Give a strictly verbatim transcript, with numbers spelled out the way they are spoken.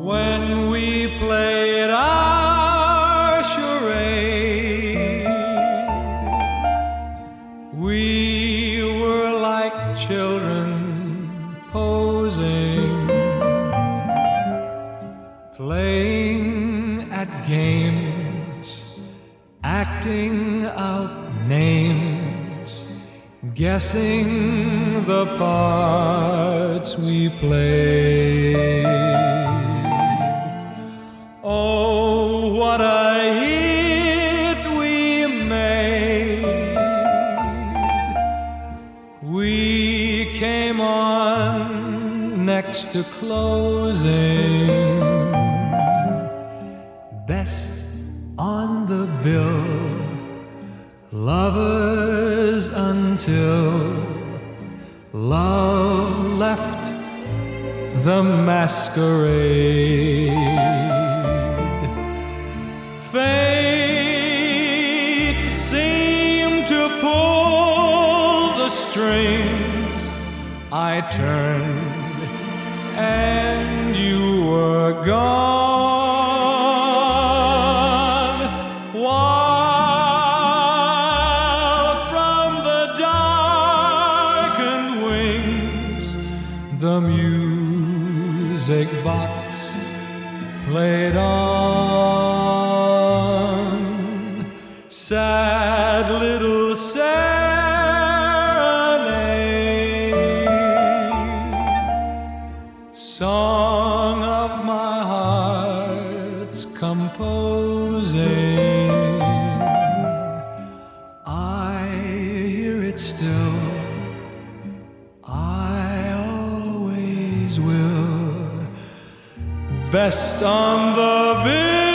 when we played our charade. We were like children posing, playing at games, acting out names, guessing the parts we played. Oh, what a hit we made. We came on next to closing, best on the bill, lovers until love left the masquerade. Fate seemed to pull the strings. I turned and you were gone, while from the darkened wings the music box played on. Sad little serenade, song of my heart's composing. I hear it still, I always will, best on the bill.